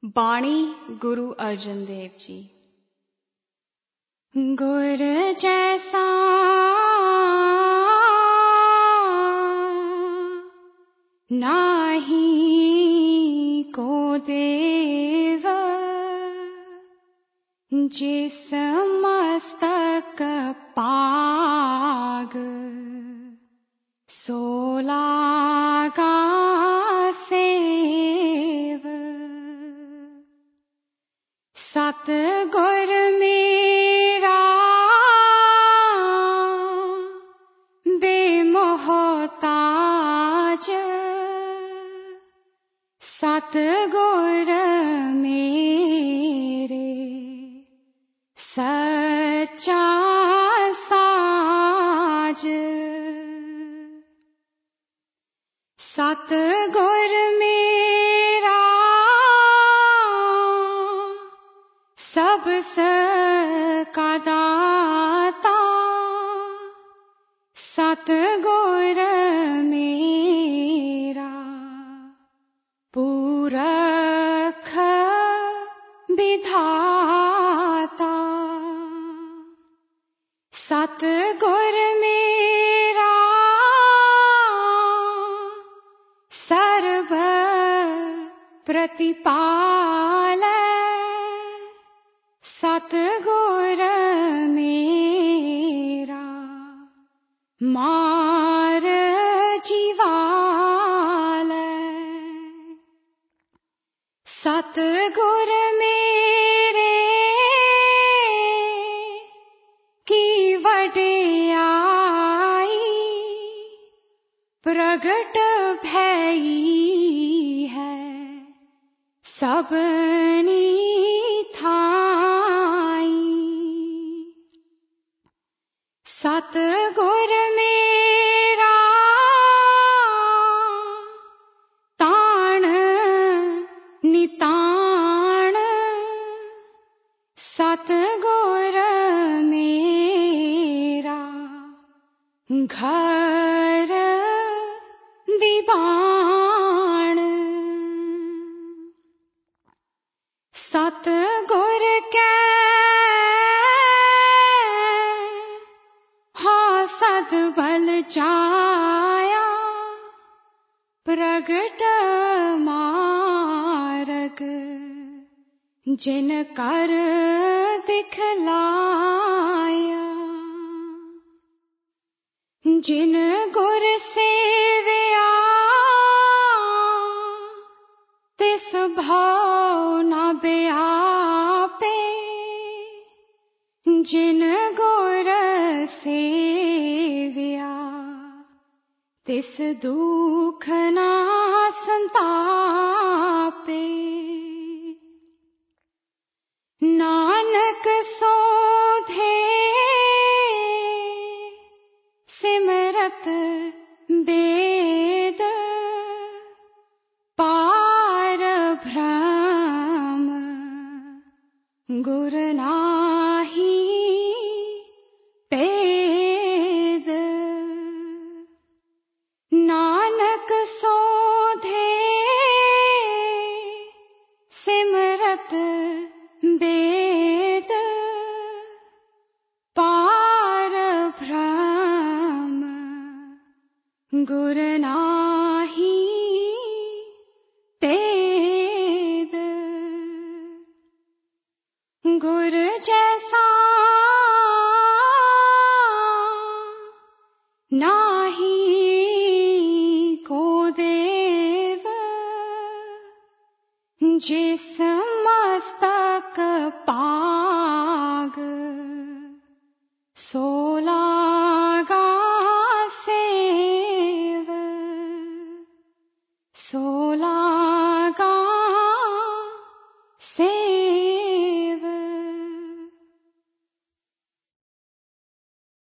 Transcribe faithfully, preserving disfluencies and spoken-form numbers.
बाणी गुरु अर्जन देव जी। गुर जैसा नाही को देव, जिस मस्तक पाग सो लागा सेव। सतगुर मेरा बेमोहताज, सतगुर मेरे सच्चा साज। सतगुर मेरा सब का दाता, सतगुर मेरा पुरख विधाता। सतगुर मेरा सर्व प्रतिपालय, सतगुर मेरा मार जीवालय। सतगुर मेरे की वडियाई प्रगट भई है सबनी थाई। सतगुर मेरा ताण निताण, सतगुर मेरा घर दीवान। सतगुर के हासद बल जाया, प्रगट मार्ग जिन कर दिखलाया। जिन गुर सेविया तिस भाव न व्यापे, जिन गुर सेविया तिस दुख न संतापे। नानक सोधे सिमरत वेद, पार भ्रम गुर नाही पेद। नानक सोधे सिमरत वेद, पार भ्रम गुर नाही पेद। गुर जैसा ना